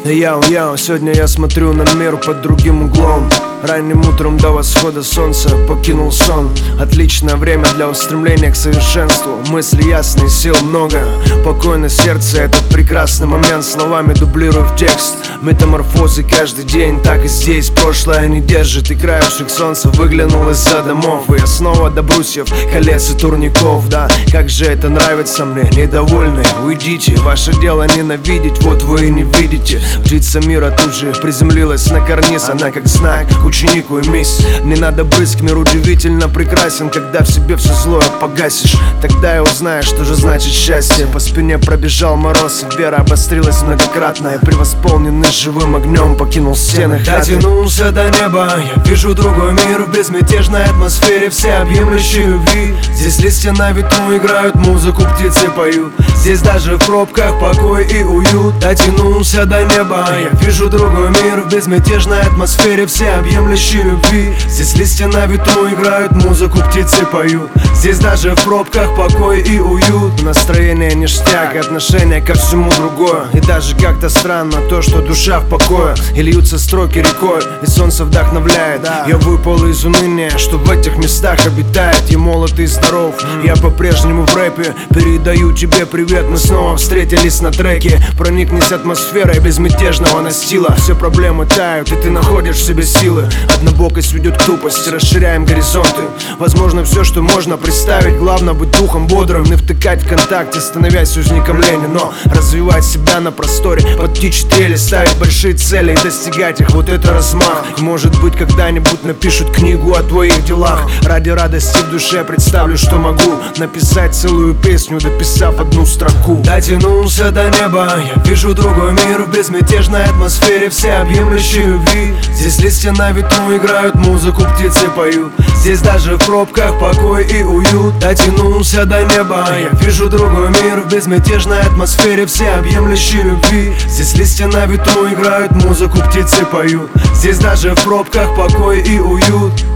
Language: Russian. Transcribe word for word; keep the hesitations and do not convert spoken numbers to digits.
Яу-яу, сегодня я смотрю на мир под другим углом. Ранним утром до восхода солнца покинул сон. Отличное время для устремления к совершенству. Мысли ясные, сил много. Покойное сердце, этот прекрасный момент словами дублирую в текст. Метаморфозы каждый день, так и здесь. Прошлое не держит, и краешек солнца выглянул из-за домов. И я снова до брусьев, колец и турников. Да, как же это нравится мне, недовольные, уйдите. Ваше дело ненавидеть, вот вы и не видите. Птица мира тут же приземлилась на карниз. Она как знак, ученику и мисс. Не надо брызг, мир удивительно прекрасен. Когда в себе все злое погасишь, тогда и узнаешь, что же значит счастье. По спине пробежал мороз, и вера обострилась многократно. Я превосполненный живым огнем покинул стены хаты. Дотянулся до неба, я вижу другой мир. В безмятежной атмосфере всеобъемлющей любви. Здесь листья на ветру играют музыку, птицы поют. Здесь даже в пробках покой и уют. Дотянулся до неба, я вижу другой мир. В безмятежной атмосфере всеобъемлющей любви. Здесь листья на ветру играют музыку, птицы поют. Здесь даже в пробках покой и уют. Настроение ништяк, отношение ко всему другое. И даже как-то странно то, что душа в покое. И льются строки рекой, и солнце вдохновляет. Я выпал из уныния, что в этих местах обитает. Я молод и здоров, я по-прежнему в рэпе. Передаю тебе привет, мы снова встретились на треке. Проникнись атмосферой безмятежного настила. Все проблемы тают, и ты находишь в себе силы. Однобокость ведет к тупости, расширяем горизонты. Возможно все, что можно представить. Главное быть духом бодрым, не втыкать в контакте, становясь узником лени. Но развивать себя на просторе, под птичьи трели. Ставить большие цели и достигать их, вот это размах. И может быть когда-нибудь напишут книгу о твоих делах. Ради радости в душе представлю, что могу написать целую песню, дописав одну строку. Дотянулся до неба, я вижу другой мир. В безмятежной атмосфере всеобъемлющей любви. Здесь листья на ветру играют музыку, птицы поют. Здесь даже в пробках покой и уют. Дотянулся до неба, я вижу другой мир. В безмятежной атмосфере всеобъемлющей любви. Здесь листья на ветру играют музыку, птицы поют. Здесь даже в пробках покой и уют.